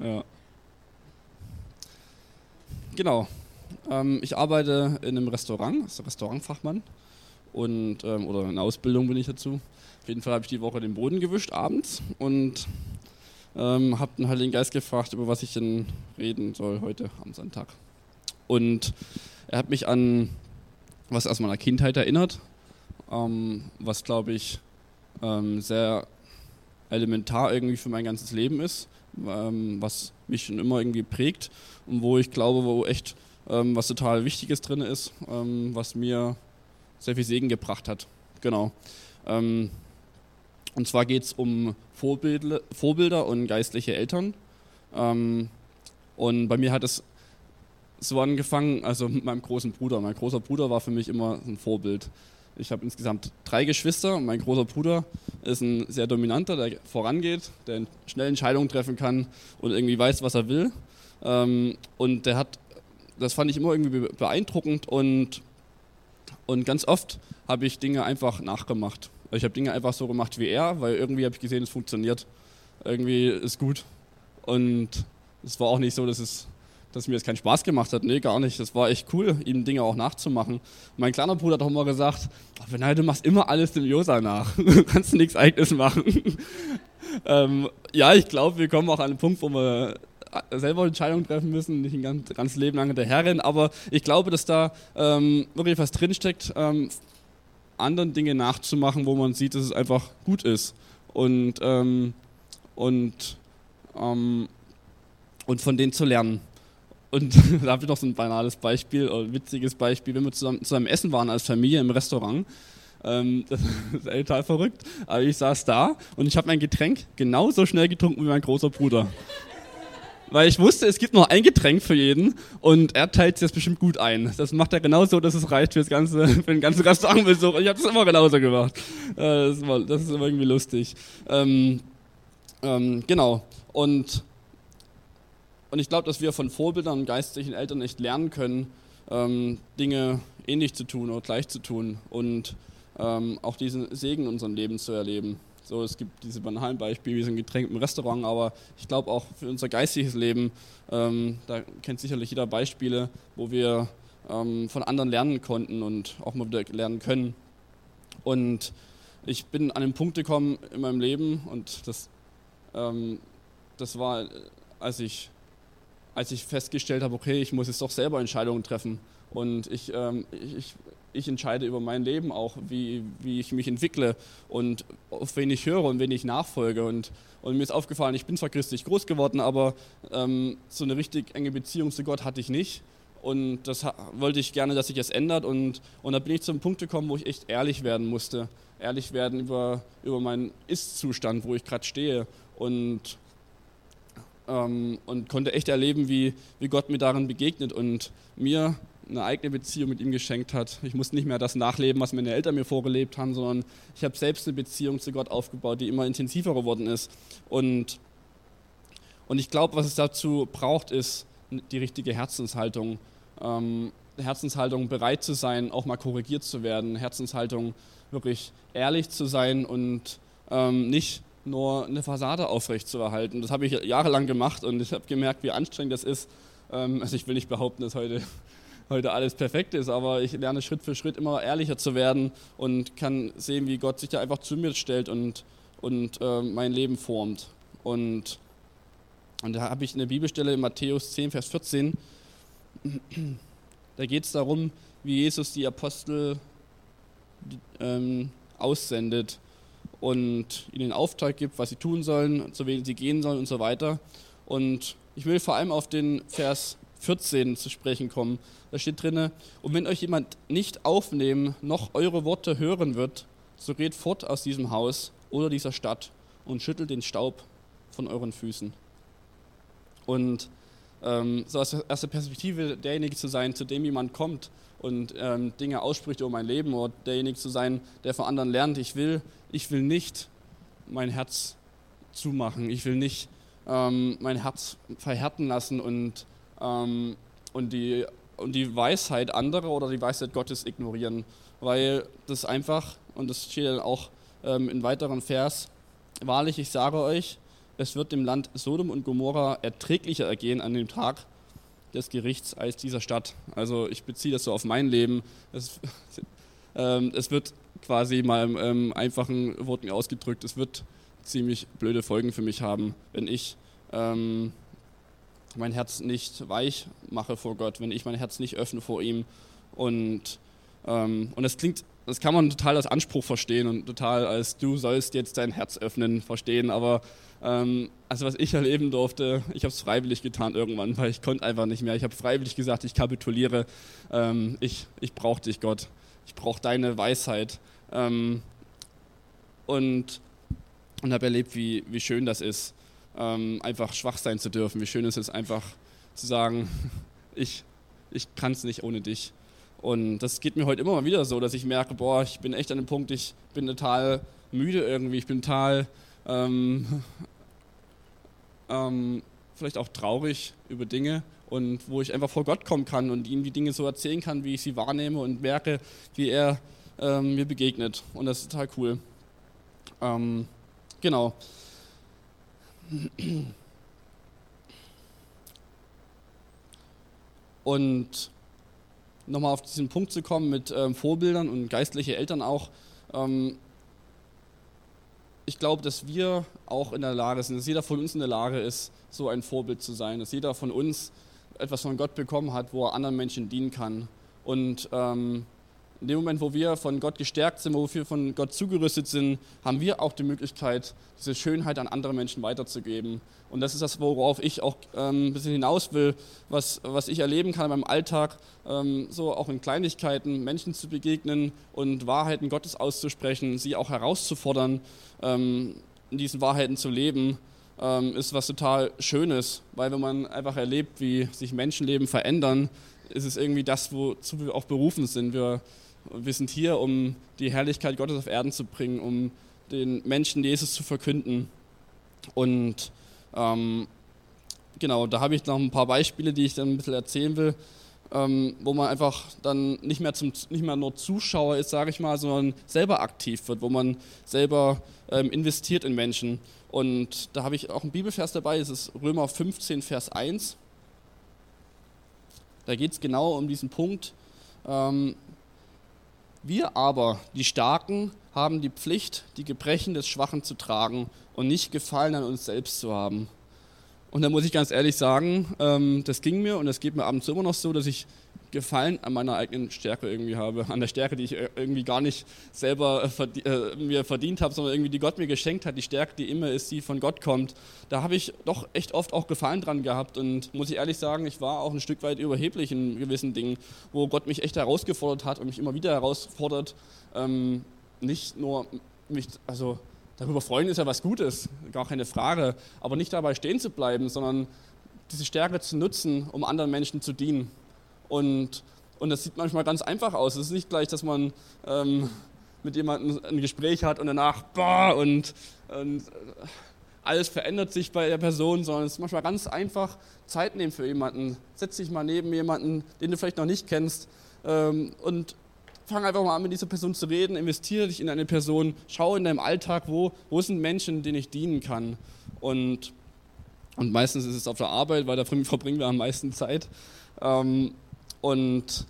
Ja. Genau. Ich arbeite in einem Restaurant, als Restaurantfachmann und oder in Ausbildung bin ich dazu. Auf jeden Fall habe ich die Woche den Boden gewischt abends und habe dann halt den Geist gefragt, über was ich denn reden soll heute am Sonntag. Und er hat mich an was aus meiner Kindheit erinnert, was glaube ich sehr elementar irgendwie für mein ganzes Leben ist, was mich schon immer irgendwie prägt und wo ich glaube, wo echt was total Wichtiges drin ist, was mir sehr viel Segen gebracht hat. Genau. Und zwar geht es um Vorbilder und geistliche Eltern. Und bei mir hat es so angefangen, also mit meinem großen Bruder. Mein großer Bruder war für mich immer ein Vorbild. Ich habe insgesamt 3 Geschwister und mein großer Bruder ist ein sehr dominanter, der vorangeht, der schnell Entscheidungen treffen kann und irgendwie weiß, was er will. Und das fand ich immer irgendwie beeindruckend und ganz oft habe ich Dinge einfach nachgemacht. Ich habe Dinge einfach so gemacht wie er, weil irgendwie habe ich gesehen, es funktioniert. Irgendwie ist gut. Und es war auch nicht so, dass mir das keinen Spaß gemacht hat. Nee, gar nicht. Das war echt cool, ihm Dinge auch nachzumachen. Mein kleiner Bruder hat auch immer gesagt, du machst immer alles dem Josa nach. Du kannst nichts Eigenes machen. Ja, ich glaube, wir kommen auch an einen Punkt, wo wir selber Entscheidungen treffen müssen, nicht ein ganzes Leben lang hinterherrennen. Aber ich glaube, dass da wirklich was drinsteckt, anderen Dinge nachzumachen, wo man sieht, dass es einfach gut ist. Und von denen zu lernen. Und da habe ich noch so ein banales Beispiel, oder ein witziges Beispiel, wenn wir zusammen essen waren als Familie im Restaurant. Das ist total verrückt, aber ich saß da und ich habe mein Getränk genauso schnell getrunken wie mein großer Bruder. Weil ich wusste, es gibt noch ein Getränk für jeden und er teilt sich das bestimmt gut ein. Das macht er genauso, dass es reicht für den ganzen Restaurantbesuch. Und ich habe das immer genauso gemacht. Das ist immer irgendwie lustig. Genau. Und ich glaube, dass wir von Vorbildern und geistlichen Eltern echt lernen können, Dinge ähnlich zu tun oder gleich zu tun und auch diesen Segen in unserem Leben zu erleben. So, es gibt diese banalen Beispiele wie so ein Getränk im Restaurant, aber ich glaube auch für unser geistiges Leben, da kennt sicherlich jeder Beispiele, wo wir von anderen lernen konnten und auch mal wieder lernen können. Und ich bin an einen Punkt gekommen in meinem Leben und das war, als ich festgestellt habe, okay, ich muss jetzt doch selber Entscheidungen treffen und ich entscheide über mein Leben auch, wie ich mich entwickle und auf wen ich höre und wen ich nachfolge. Und mir ist aufgefallen, ich bin zwar christlich groß geworden, aber so eine richtig enge Beziehung zu Gott hatte ich nicht. Und das wollte ich gerne, dass sich das ändert. Und da bin ich zu einem Punkt gekommen, wo ich echt ehrlich werden musste. Ehrlich werden über meinen Ist-Zustand, wo ich gerade stehe. Und konnte echt erleben, wie Gott mir darin begegnet und mir eine eigene Beziehung mit ihm geschenkt hat. Ich musste nicht mehr das nachleben, was meine Eltern mir vorgelebt haben, sondern ich habe selbst eine Beziehung zu Gott aufgebaut, die immer intensiver geworden ist. Und ich glaube, was es dazu braucht, ist die richtige Herzenshaltung. Herzenshaltung, bereit zu sein, auch mal korrigiert zu werden. Herzenshaltung, wirklich ehrlich zu sein und nicht nur eine Fassade aufrechtzuerhalten. Das habe ich jahrelang gemacht und ich habe gemerkt, wie anstrengend das ist. Also ich will nicht behaupten, dass heute alles perfekt ist, aber ich lerne Schritt für Schritt immer ehrlicher zu werden und kann sehen, wie Gott sich da einfach zu mir stellt und mein Leben formt. Und da habe ich eine Bibelstelle in Matthäus 10, Vers 14. Da geht es darum, wie Jesus die Apostel aussendet und ihnen den Auftrag gibt, was sie tun sollen, zu wem sie gehen sollen und so weiter. Und ich will vor allem auf den Vers 14 zu sprechen kommen. Da steht drin: Und wenn euch jemand nicht aufnehmen, noch eure Worte hören wird, so geht fort aus diesem Haus oder dieser Stadt und schüttelt den Staub von euren Füßen. Und so aus erster Perspektive derjenige zu sein, zu dem jemand kommt und Dinge ausspricht über mein Leben, oder derjenige zu sein, der von anderen lernt. Ich will nicht mein Herz zumachen. Ich will nicht mein Herz verhärten lassen und die Weisheit anderer oder die Weisheit Gottes ignorieren, weil das einfach, und das steht dann auch in weiteren Vers: Wahrlich, ich sage euch, es wird dem Land Sodom und Gomorra erträglicher ergehen an dem Tag des Gerichts als dieser Stadt. Also ich beziehe das so auf mein Leben. Es wird quasi mal im einfachen Worten ausgedrückt, es wird ziemlich blöde Folgen für mich haben, wenn ich mein Herz nicht weich mache vor Gott, wenn ich mein Herz nicht öffne vor ihm. Und das kann man total als Anspruch verstehen und total als du sollst jetzt dein Herz öffnen verstehen, aber also was ich erleben durfte, ich habe es freiwillig getan irgendwann, weil ich konnte einfach nicht mehr. Ich habe freiwillig gesagt, ich kapituliere, ich brauche dich, Gott, ich brauche deine Weisheit und habe erlebt, wie schön das ist, einfach schwach sein zu dürfen, wie schön es ist, einfach zu sagen, ich kann es nicht ohne dich. Und das geht mir heute immer mal wieder so, dass ich merke, boah, ich bin echt an dem Punkt, ich bin total müde irgendwie, ich bin total vielleicht auch traurig über Dinge und wo ich einfach vor Gott kommen kann und ihm die Dinge so erzählen kann, wie ich sie wahrnehme und merke, wie er mir begegnet. Und das ist total cool. Genau. Und nochmal auf diesen Punkt zu kommen mit Vorbildern und geistliche Eltern auch. Ich glaube, dass wir auch in der Lage sind, dass jeder von uns in der Lage ist, so ein Vorbild zu sein, dass jeder von uns etwas von Gott bekommen hat, wo er anderen Menschen dienen kann. Und in dem Moment, wo wir von Gott gestärkt sind, wo wir von Gott zugerüstet sind, haben wir auch die Möglichkeit, diese Schönheit an andere Menschen weiterzugeben. Und das ist das, worauf ich auch ein bisschen hinaus will, was ich erleben kann in meinem Alltag, so auch in Kleinigkeiten, Menschen zu begegnen und Wahrheiten Gottes auszusprechen, sie auch herauszufordern, in diesen Wahrheiten zu leben, ist was total Schönes, weil wenn man einfach erlebt, wie sich Menschenleben verändern, ist es irgendwie das, wozu wir auch berufen sind. Wir sind hier, um die Herrlichkeit Gottes auf Erden zu bringen, um den Menschen Jesus zu verkünden. Und genau, da habe ich noch ein paar Beispiele, die ich dann ein bisschen erzählen will, wo man einfach dann nicht mehr nur Zuschauer ist, sage ich mal, sondern selber aktiv wird, wo man selber investiert in Menschen. Und da habe ich auch einen Bibelvers dabei, es ist Römer 15, Vers 1. Da geht es genau um diesen Punkt. Wir aber, die Starken, haben die Pflicht, die Gebrechen des Schwachen zu tragen und nicht Gefallen an uns selbst zu haben. Und da muss ich ganz ehrlich sagen, das ging mir und das geht mir ab und zu immer noch so, dass ich Gefallen an meiner eigenen Stärke irgendwie habe, an der Stärke, die ich irgendwie gar nicht selber mir verdient habe, sondern irgendwie die Gott mir geschenkt hat, die Stärke, die immer ist, die von Gott kommt. Da habe ich doch echt oft auch Gefallen dran gehabt und muss ich ehrlich sagen, ich war auch ein Stück weit überheblich in gewissen Dingen, wo Gott mich echt herausgefordert hat und mich immer wieder herausfordert, nicht nur mich, also darüber freuen ist ja was Gutes, gar keine Frage, aber nicht dabei stehen zu bleiben, sondern diese Stärke zu nutzen, um anderen Menschen zu dienen. Und das sieht manchmal ganz einfach aus. Es ist nicht gleich, dass man mit jemandem ein Gespräch hat und danach und alles verändert sich bei der Person, sondern es ist manchmal ganz einfach, Zeit nehmen für jemanden. Setz dich mal neben jemanden, den du vielleicht noch nicht kennst und fang einfach mal an, mit dieser Person zu reden, investiere dich in eine Person, schau in deinem Alltag, wo sind Menschen, denen ich dienen kann. Und meistens ist es auf der Arbeit, weil da verbringen wir am meisten Zeit. Und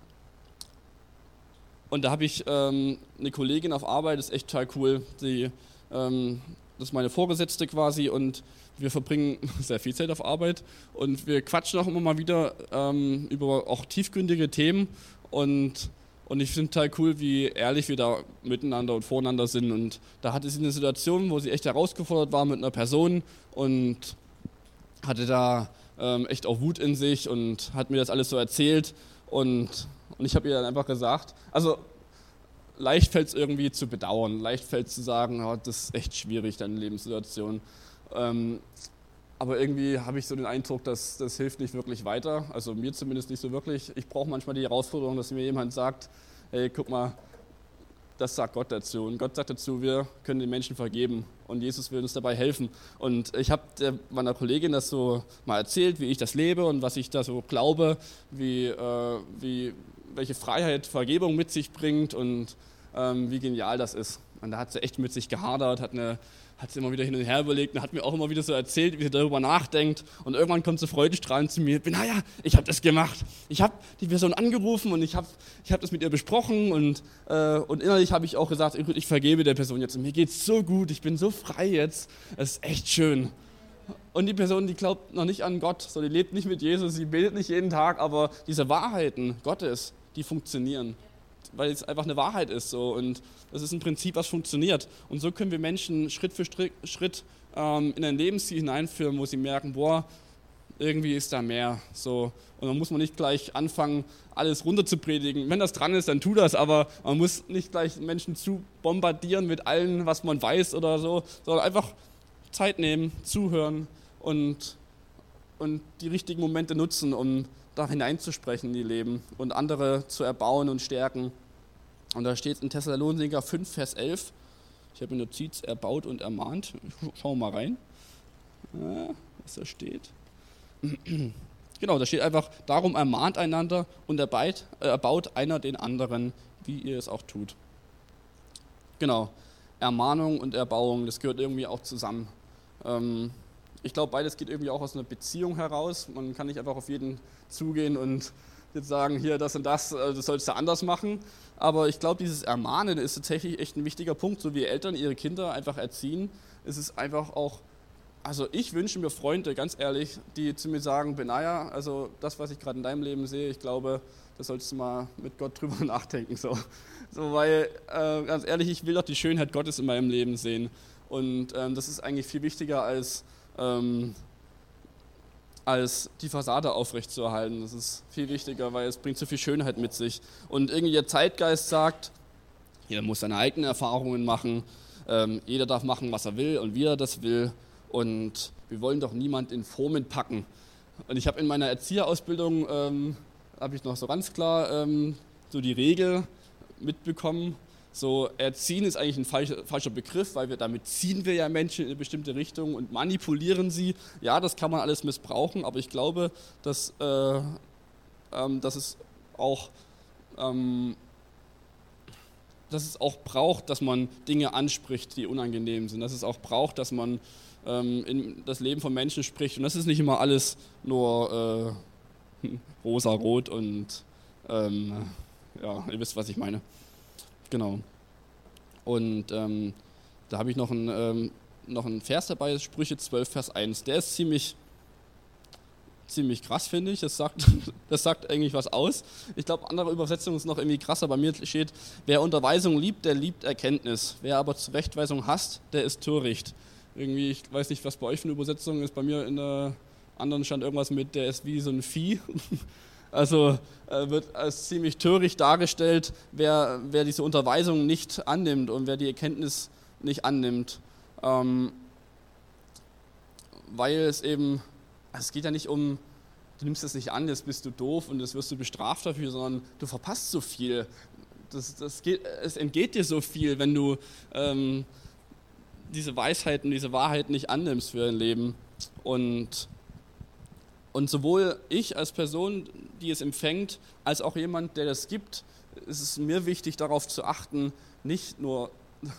da habe ich eine Kollegin auf Arbeit, das ist echt total cool. Das ist meine Vorgesetzte quasi und wir verbringen sehr viel Zeit auf Arbeit und wir quatschen auch immer mal wieder über auch tiefgründige Themen und ich finde total cool, wie ehrlich wir da miteinander und voreinander sind. Und da hatte sie eine Situation, wo sie echt herausgefordert war mit einer Person und hatte da echt auch Wut in sich und hat mir das alles so erzählt. Und ich habe ihr dann einfach gesagt, also leicht fällt es irgendwie zu bedauern, leicht fällt es zu sagen, oh, das ist echt schwierig, deine Lebenssituation. Aber irgendwie habe ich so den Eindruck, dass das hilft nicht wirklich weiter, also mir zumindest nicht so wirklich. Ich brauche manchmal die Herausforderung, dass mir jemand sagt, hey, guck mal, das sagt Gott dazu. Und Gott sagt dazu, wir können den Menschen vergeben und Jesus will uns dabei helfen. Und ich habe meiner Kollegin das so mal erzählt, wie ich das lebe und was ich da so glaube, welche Freiheit Vergebung mit sich bringt und wie genial das ist. Und da hat sie echt mit sich gehadert, hat sie immer wieder hin und her überlegt und hat mir auch immer wieder so erzählt, wie sie darüber nachdenkt. Und irgendwann kommt sie freudestrahlend zu mir, naja, ich habe das gemacht. Ich habe die Person angerufen und ich hab das mit ihr besprochen und innerlich habe ich auch gesagt, ich vergebe der Person jetzt. Und mir geht's so gut, ich bin so frei jetzt. Es ist echt schön. Und die Person, die glaubt noch nicht an Gott, so, die lebt nicht mit Jesus, sie betet nicht jeden Tag, aber diese Wahrheiten Gottes, die funktionieren, weil es einfach eine Wahrheit ist. So. Und das ist ein Prinzip, was funktioniert. Und so können wir Menschen Schritt für Schritt in ein Lebensziel hineinführen, wo sie merken, boah, irgendwie ist da mehr. So. Und dann muss man nicht gleich anfangen, alles runter zu predigen. Wenn das dran ist, dann tu das, aber man muss nicht gleich Menschen zu bombardieren mit allem, was man weiß oder so, sondern einfach Zeit nehmen, zuhören und die richtigen Momente nutzen, um da hineinzusprechen in die Leben und andere zu erbauen und stärken. Und da steht in Thessalonicher 5, Vers 11, ich habe eine Notiz, erbaut und ermahnt. Schauen wir mal rein, was da steht. Genau, da steht einfach, darum ermahnt einander und erbaut einer den anderen, wie ihr es auch tut. Genau, Ermahnung und Erbauung, das gehört irgendwie auch zusammen. Ich glaube, beides geht irgendwie auch aus einer Beziehung heraus. Man kann nicht einfach auf jeden zugehen und jetzt sagen, hier das und das sollst du anders machen. Aber ich glaube, dieses Ermahnen ist tatsächlich echt ein wichtiger Punkt. So wie Eltern ihre Kinder einfach erziehen, ist es einfach auch, also ich wünsche mir Freunde, ganz ehrlich, die zu mir sagen, Benaya, also das, was ich gerade in deinem Leben sehe, ich glaube, da solltest du mal mit Gott drüber nachdenken. So weil, ganz ehrlich, ich will doch die Schönheit Gottes in meinem Leben sehen. Und das ist eigentlich viel wichtiger als die Fassade aufrechtzuerhalten. Das ist viel wichtiger, weil es bringt so viel Schönheit mit sich. Und irgendwie der Zeitgeist sagt, jeder muss seine eigenen Erfahrungen machen, jeder darf machen, was er will und wie er das will. Und wir wollen doch niemand in Formen packen. Und ich habe in meiner Erzieherausbildung, habe ich noch so ganz klar so die Regel mitbekommen, so erziehen ist eigentlich ein falscher Begriff, weil damit ziehen wir ja Menschen in eine bestimmte Richtung und manipulieren sie. Ja, das kann man alles missbrauchen, aber ich glaube, dass es auch braucht, dass man Dinge anspricht, die unangenehm sind. Dass es auch braucht, dass man in das Leben von Menschen spricht. Und das ist nicht immer alles nur rosa-rot und ja, ihr wisst, was ich meine. Genau. Und da habe ich noch einen Vers dabei, Sprüche 12, Vers 1. Der ist ziemlich krass, finde ich. Das sagt eigentlich was aus. Ich glaube, andere Übersetzungen sind noch irgendwie krasser. Bei mir steht, wer Unterweisung liebt, der liebt Erkenntnis. Wer aber Zurechtweisung hasst, der ist töricht. Irgendwie, ich weiß nicht, was bei euch für eine Übersetzung ist. Bei mir in der anderen stand irgendwas mit, der ist wie so ein Vieh. Also wird als ziemlich töricht dargestellt, wer diese Unterweisung nicht annimmt und wer die Erkenntnis nicht annimmt. Weil es eben, also es geht ja nicht um, du nimmst das nicht an, jetzt bist du doof und jetzt wirst du bestraft dafür, sondern du verpasst so viel. Es entgeht dir so viel, wenn du diese Weisheiten, diese Wahrheiten nicht annimmst für dein Leben. Und sowohl ich als Person, die es empfängt, als auch jemand, der das gibt, ist es mir wichtig, darauf zu achten, nicht nur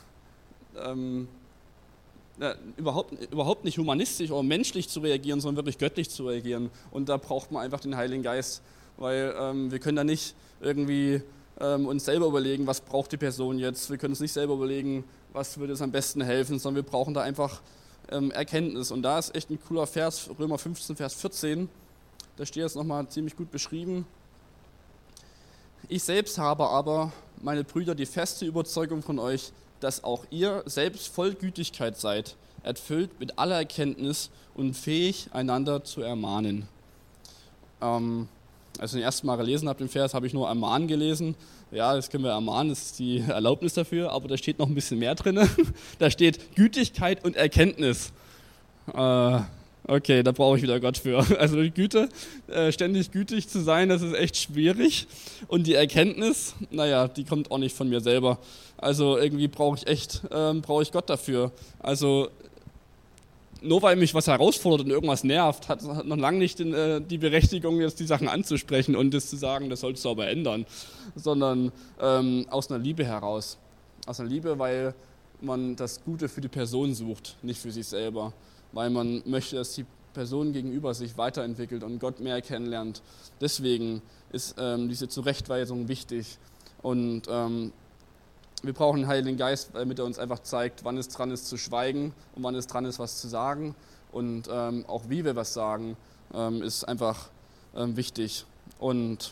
überhaupt nicht humanistisch oder menschlich zu reagieren, sondern wirklich göttlich zu reagieren. Und da braucht man einfach den Heiligen Geist, weil wir können da nicht irgendwie uns selber überlegen, was braucht die Person jetzt. Wir können uns nicht selber überlegen, was würde es am besten helfen, sondern wir brauchen da einfach Erkenntnis. Und da ist echt ein cooler Vers, Römer 15, Vers 14. Da steht es nochmal ziemlich gut beschrieben. Ich selbst habe aber, meine Brüder, die feste Überzeugung von euch, dass auch ihr selbst voll Gütigkeit seid, erfüllt mit aller Erkenntnis und fähig, einander zu ermahnen. Als ich den ersten Mal gelesen habe, den Vers, habe ich nur ermahnen gelesen. Ja, das können wir ermahnen, das ist die Erlaubnis dafür, aber da steht noch ein bisschen mehr drin. Da steht Gütigkeit und Erkenntnis. Okay, da brauche ich wieder Gott für. Also die Güte, ständig gütig zu sein, das ist echt schwierig. Und die Erkenntnis, naja, die kommt auch nicht von mir selber. Also irgendwie brauche ich Gott dafür. Also nur weil mich was herausfordert und irgendwas nervt, hat noch lange nicht die Berechtigung, jetzt die Sachen anzusprechen und das zu sagen, das sollst du aber ändern, sondern aus einer Liebe heraus. Aus einer Liebe, weil man das Gute für die Person sucht, nicht für sich selber, weil man möchte, dass die Person gegenüber sich weiterentwickelt und Gott mehr kennenlernt. Deswegen ist diese Zurechtweisung wichtig. Und wir brauchen den Heiligen Geist, damit er uns einfach zeigt, wann es dran ist zu schweigen und wann es dran ist, was zu sagen. Und auch wie wir was sagen, ist einfach wichtig. Und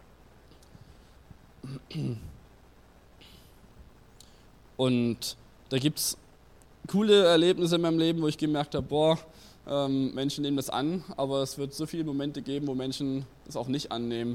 da gibt es coole Erlebnisse in meinem Leben, wo ich gemerkt habe, Menschen nehmen das an, aber es wird so viele Momente geben, wo Menschen das auch nicht annehmen.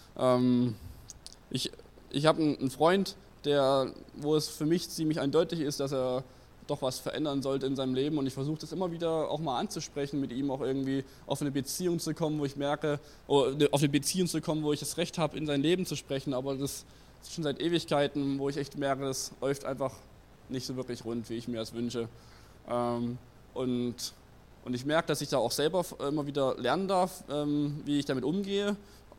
Ich habe einen Freund, wo es für mich ziemlich eindeutig ist, dass er doch was verändern sollte in seinem Leben, und ich versuche das immer wieder auch mal anzusprechen, mit ihm auch irgendwie auf eine Beziehung zu kommen, wo ich merke, auf eine Beziehung zu kommen, wo ich das Recht habe, in sein Leben zu sprechen, aber das ist schon seit Ewigkeiten, wo ich echt merke, das läuft einfach nicht so wirklich rund, wie ich mir das wünsche. Und ich merke, dass ich da auch selber immer wieder lernen darf, wie ich damit umgehe,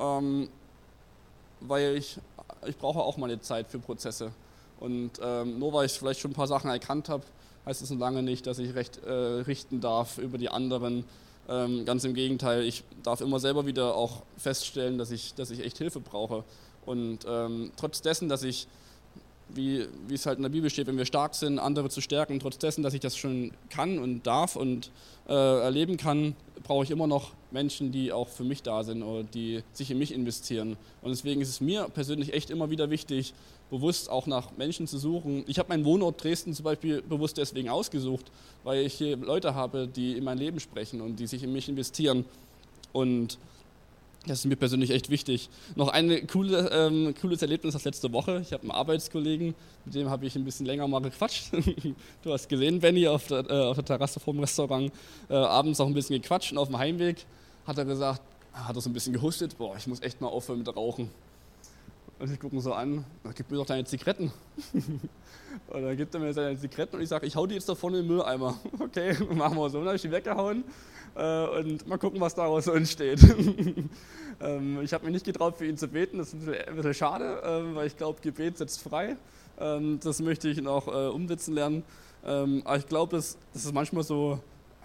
weil ich brauche auch mal eine Zeit für Prozesse. Und nur weil ich vielleicht schon ein paar Sachen erkannt habe, heißt es noch lange nicht, dass ich Recht richten darf über die anderen. Ganz im Gegenteil, ich darf immer selber wieder auch feststellen, dass ich echt Hilfe brauche. Und trotz dessen, dass ich, wie es halt in der Bibel steht, wenn wir stark sind, andere zu stärken, trotz dessen, dass ich das schon kann und darf und erleben kann, brauche ich immer noch Menschen, die auch für mich da sind oder die sich in mich investieren. Und deswegen ist es mir persönlich echt immer wieder wichtig, bewusst auch nach Menschen zu suchen. Ich habe meinen Wohnort Dresden zum Beispiel bewusst deswegen ausgesucht, weil ich hier Leute habe, die in mein Leben sprechen und die sich in mich investieren. Und das ist mir persönlich echt wichtig. Noch ein cooles Erlebnis aus letzter Woche. Ich habe einen Arbeitskollegen, mit dem habe ich ein bisschen länger mal gequatscht. Du hast gesehen, Benny, auf der Terrasse vorm Restaurant, abends auch ein bisschen gequatscht, und auf dem Heimweg hat er gesagt, hat er so ein bisschen gehustet, ich muss echt mal aufhören mit Rauchen. Und ich gucke ihn so an, gib mir doch deine Zigaretten. Und dann gibt er mir seine Zigaretten und ich sage, ich hau die jetzt da vorne in den Mülleimer. Okay, machen wir so. Dann habe ich die weggehauen und mal gucken, was daraus so entsteht. Ich habe mich nicht getraut, für ihn zu beten, das ist ein bisschen schade, weil ich glaube, Gebet setzt frei. Das möchte ich noch umsetzen lernen. Aber ich glaube, dass es manchmal so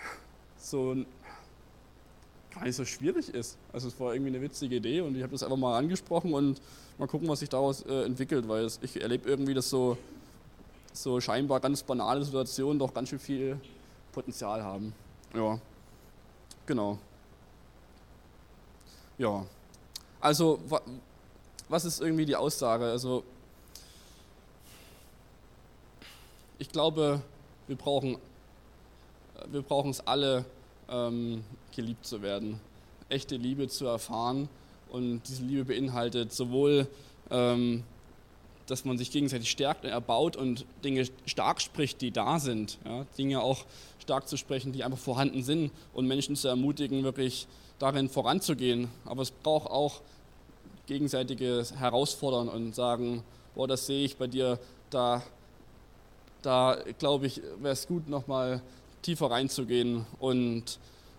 gar nicht so schwierig ist. Also es war irgendwie eine witzige Idee und ich habe das einfach mal angesprochen und mal gucken, was sich daraus entwickelt, weil ich erlebe irgendwie, dass so scheinbar ganz banale Situationen doch ganz schön viel Potenzial haben. Ja, genau. Ja, also was ist irgendwie die Aussage? Also ich glaube, wir brauchen es alle, geliebt zu werden, echte Liebe zu erfahren, und diese Liebe beinhaltet sowohl, dass man sich gegenseitig stärkt und erbaut und Dinge stark spricht, die da sind, ja? Dinge auch stark zu sprechen, die einfach vorhanden sind, und Menschen zu ermutigen, wirklich darin voranzugehen. Aber es braucht auch gegenseitiges Herausfordern und sagen, das sehe ich bei dir, da glaube ich, wäre es gut, nochmal tiefer reinzugehen und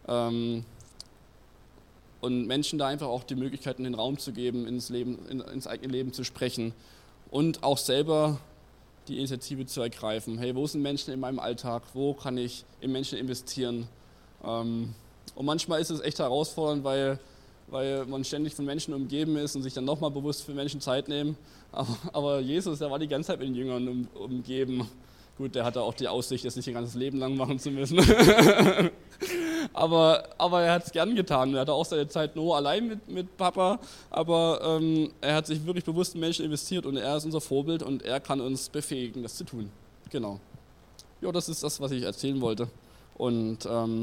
Menschen da einfach auch die Möglichkeiten, den Raum zu geben, ins eigene Leben zu sprechen und auch selber die Initiative zu ergreifen. Hey, wo sind Menschen in meinem Alltag? Wo kann ich in Menschen investieren? Und manchmal ist es echt herausfordernd, weil man ständig von Menschen umgeben ist und sich dann nochmal bewusst für Menschen Zeit nehmen. Aber Jesus, der war die ganze Zeit mit den Jüngern umgeben. Gut, der hatte auch die Aussicht, das nicht ihr ganzes Leben lang machen zu müssen. aber er hat es gern getan. Er hatte auch seine Zeit nur allein mit Papa, aber er hat sich wirklich bewusst in Menschen investiert und er ist unser Vorbild und er kann uns befähigen, das zu tun. Genau. Ja, das ist das, was ich erzählen wollte. Und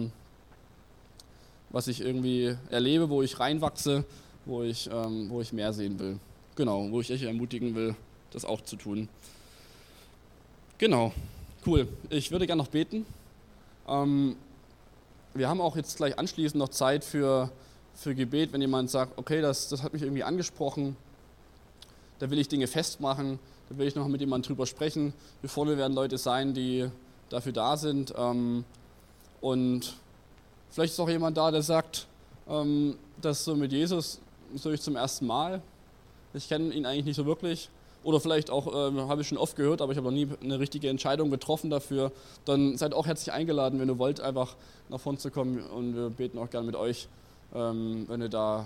was ich irgendwie erlebe, wo ich reinwachse, wo ich mehr sehen will. Genau, wo ich euch ermutigen will, das auch zu tun. Genau, cool. Ich würde gerne noch beten. Wir haben auch jetzt gleich anschließend noch Zeit für Gebet, wenn jemand sagt, okay, das hat mich irgendwie angesprochen, da will ich Dinge festmachen, da will ich noch mit jemandem drüber sprechen. Hier vorne werden Leute sein, die dafür da sind. Und vielleicht ist auch jemand da, der sagt, dass so mit Jesus so ich zum ersten Mal. Ich kenne ihn eigentlich nicht so wirklich. oder vielleicht auch, habe ich schon oft gehört, aber ich habe noch nie eine richtige Entscheidung getroffen dafür, dann seid auch herzlich eingeladen, wenn ihr wollt, einfach nach vorne zu kommen und wir beten auch gerne mit euch, wenn ihr da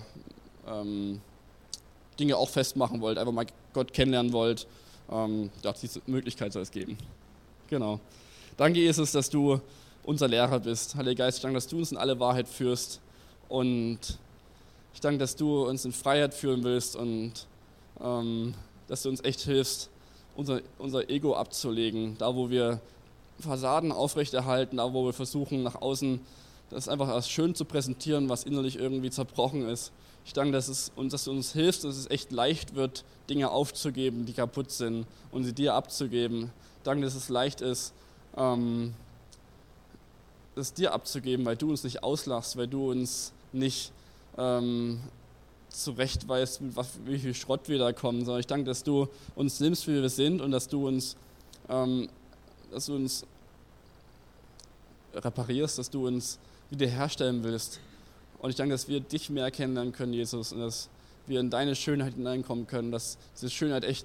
Dinge auch festmachen wollt, einfach mal Gott kennenlernen wollt, diese Möglichkeit soll es geben. Genau. Danke, Jesus, dass du unser Lehrer bist. Heiliger Geist, ich danke, dass du uns in alle Wahrheit führst und ich danke, dass du uns in Freiheit führen willst und dass du uns echt hilfst, unser Ego abzulegen, da wo wir Fassaden aufrechterhalten, da wo wir versuchen nach außen das einfach als schön zu präsentieren, was innerlich irgendwie zerbrochen ist. Ich danke, dass du uns hilfst, dass es echt leicht wird, Dinge aufzugeben, die kaputt sind und sie dir abzugeben. Ich danke, dass es leicht ist, es dir abzugeben, weil du uns nicht auslachst, weil du uns nicht zurechtweist, wie viel Schrott wir da kommen, sondern ich danke, dass du uns nimmst, wie wir sind und dass du uns reparierst, dass du uns wiederherstellen willst. Und ich danke, dass wir dich mehr kennenlernen können, Jesus, und dass wir in deine Schönheit hineinkommen können, dass diese Schönheit echt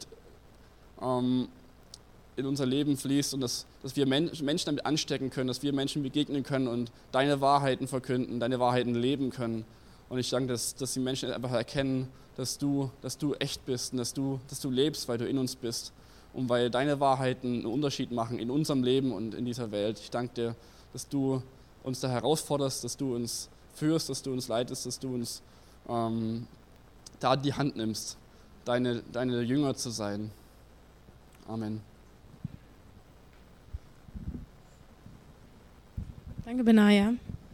in unser Leben fließt und dass wir Menschen damit anstecken können, dass wir Menschen begegnen können und deine Wahrheiten verkünden, deine Wahrheiten leben können. Und ich danke, dass die Menschen einfach erkennen, dass du echt bist und dass du lebst, weil du in uns bist und weil deine Wahrheiten einen Unterschied machen in unserem Leben und in dieser Welt. Ich danke dir, dass du uns da herausforderst, dass du uns führst, dass du uns leitest, dass du uns da die Hand nimmst, deine Jünger zu sein. Amen. Danke, Benaja.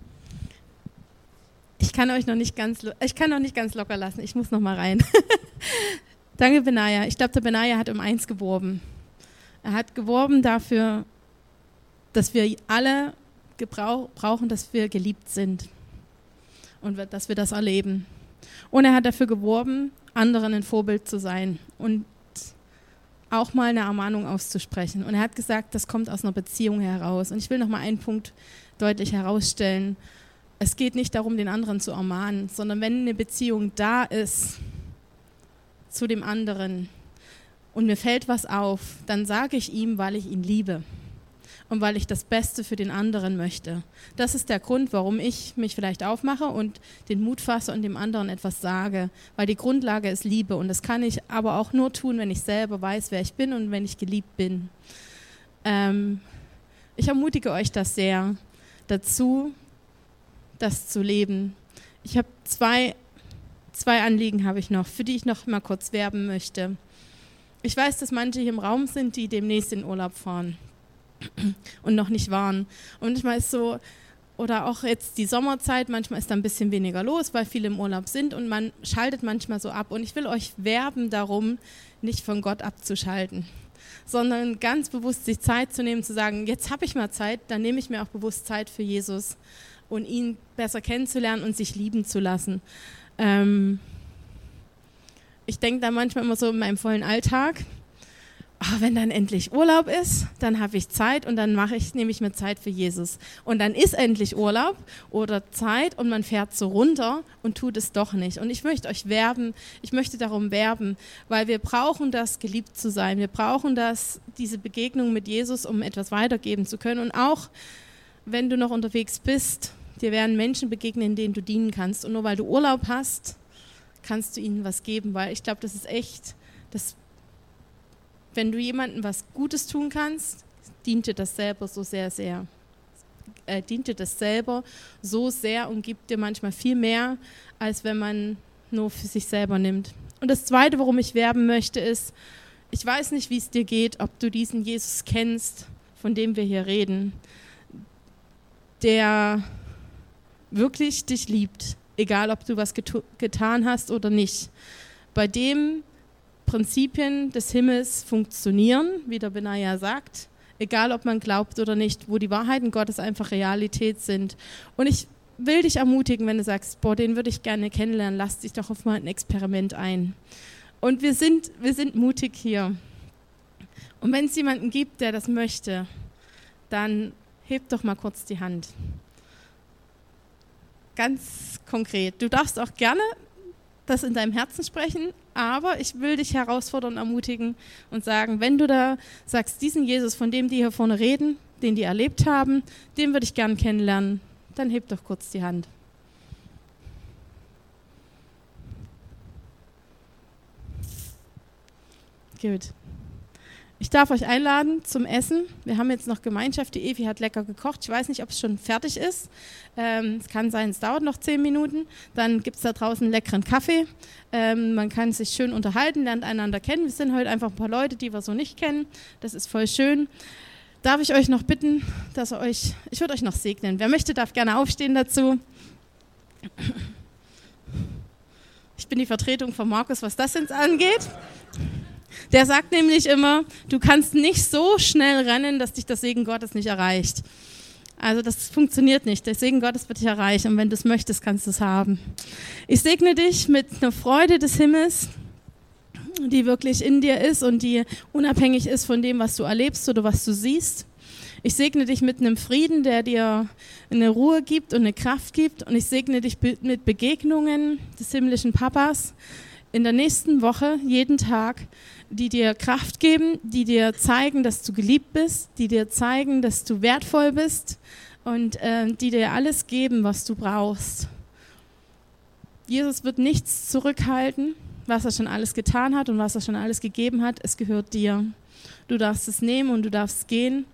Ich kann noch nicht ganz locker lassen. Ich muss noch mal rein. Danke, Benaja. Ich glaube, der Benaja hat um eins geworben. Er hat geworben dafür, dass wir alle brauchen, dass wir geliebt sind und dass wir das erleben. Und er hat dafür geworben, anderen ein Vorbild zu sein und auch mal eine Ermahnung auszusprechen. Und er hat gesagt, das kommt aus einer Beziehung heraus. Und ich will noch mal einen Punkt deutlich herausstellen. Es geht nicht darum, den anderen zu ermahnen, sondern wenn eine Beziehung da ist zu dem anderen und mir fällt was auf, dann sage ich ihm, weil ich ihn liebe und weil ich das Beste für den anderen möchte. Das ist der Grund, warum ich mich vielleicht aufmache und den Mut fasse und dem anderen etwas sage, weil die Grundlage ist Liebe und das kann ich aber auch nur tun, wenn ich selber weiß, wer ich bin und wenn ich geliebt bin. Ich ermutige euch das sehr dazu, das zu leben. Ich habe zwei Anliegen habe ich noch, für die ich noch mal kurz werben möchte. Ich weiß, dass manche hier im Raum sind, die demnächst in Urlaub fahren und noch nicht waren. Und manchmal ist so, oder auch jetzt die Sommerzeit, manchmal ist da ein bisschen weniger los, weil viele im Urlaub sind und man schaltet manchmal so ab. Und ich will euch werben darum, nicht von Gott abzuschalten, sondern ganz bewusst sich Zeit zu nehmen, zu sagen, jetzt habe ich mal Zeit, dann nehme ich mir auch bewusst Zeit für Jesus und ihn besser kennenzulernen und sich lieben zu lassen. Ich denke da manchmal immer so in meinem vollen Alltag, wenn dann endlich Urlaub ist, dann habe ich Zeit und dann nehme ich mir Zeit für Jesus. Und dann ist endlich Urlaub oder Zeit und man fährt so runter und tut es doch nicht. Und ich möchte darum werben, weil wir brauchen das, geliebt zu sein. Wir brauchen diese Begegnung mit Jesus, um etwas weitergeben zu können. Und auch, wenn du noch unterwegs bist, dir werden Menschen begegnen, denen du dienen kannst. Und nur weil du Urlaub hast, kannst du ihnen was geben, weil ich glaube, das ist echt, wenn du jemandem was Gutes tun kannst, dient dir das selber so sehr und gibt dir manchmal viel mehr, als wenn man nur für sich selber nimmt. Und das Zweite, worum ich werben möchte, ist, ich weiß nicht, wie es dir geht, ob du diesen Jesus kennst, von dem wir hier reden, der wirklich dich liebt, egal ob du was getan hast oder nicht, bei dem Prinzipien des Himmels funktionieren, wie der Benaja sagt, egal ob man glaubt oder nicht, wo die Wahrheiten Gottes einfach Realität sind. Und ich will dich ermutigen, wenn du sagst, den würde ich gerne kennenlernen, lass dich doch auf mal ein Experiment ein. Und wir sind mutig hier. Und wenn es jemanden gibt, der das möchte, dann heb doch mal kurz die Hand. Ganz konkret. Du darfst auch gerne das in deinem Herzen sprechen, Aber ich will dich herausfordern, ermutigen und sagen, wenn du da sagst, diesen Jesus, von dem die hier vorne reden, den die erlebt haben, den würde ich gern kennenlernen, dann heb doch kurz die Hand. Gut. Ich darf euch einladen zum Essen. Wir haben jetzt noch Gemeinschaft. Die Evi hat lecker gekocht. Ich weiß nicht, ob es schon fertig ist. Es kann sein, es dauert noch 10 Minuten. Dann gibt es da draußen leckeren Kaffee. Man kann sich schön unterhalten, lernt einander kennen. Wir sind heute einfach ein paar Leute, die wir so nicht kennen. Das ist voll schön. Darf ich euch noch bitten, ich würde euch noch segnen. Wer möchte, darf gerne aufstehen dazu. Ich bin die Vertretung von Markus, was das jetzt angeht. Der sagt nämlich immer, du kannst nicht so schnell rennen, dass dich der Segen Gottes nicht erreicht. Also das funktioniert nicht. Der Segen Gottes wird dich erreichen und wenn du es möchtest, kannst du es haben. Ich segne dich mit einer Freude des Himmels, die wirklich in dir ist und die unabhängig ist von dem, was du erlebst oder was du siehst. Ich segne dich mit einem Frieden, der dir eine Ruhe gibt und eine Kraft gibt. Und ich segne dich mit Begegnungen des himmlischen Papas in der nächsten Woche, jeden Tag, die dir Kraft geben, die dir zeigen, dass du geliebt bist, die dir zeigen, dass du wertvoll bist und die dir alles geben, was du brauchst. Jesus wird nichts zurückhalten, was er schon alles getan hat und was er schon alles gegeben hat. Es gehört dir. Du darfst es nehmen und du darfst gehen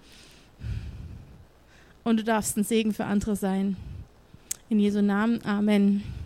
und du darfst ein Segen für andere sein. In Jesu Namen, Amen.